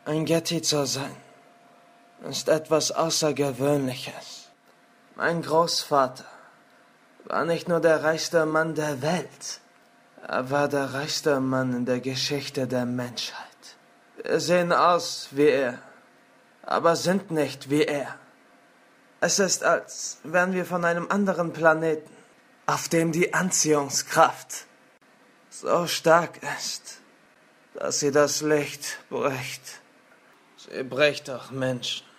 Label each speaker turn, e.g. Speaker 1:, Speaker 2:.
Speaker 1: Ein Yeti zu sein, ist etwas Außergewöhnliches. Mein Großvater war nicht nur der reichste Mann der Welt, er war der reichste Mann in der Geschichte der Menschheit. Wir sehen aus wie er, aber sind nicht wie er. Es ist, als wären wir von einem anderen Planeten, auf dem die Anziehungskraft so stark ist, dass sie das Licht bricht. Sie bricht auch Menschen.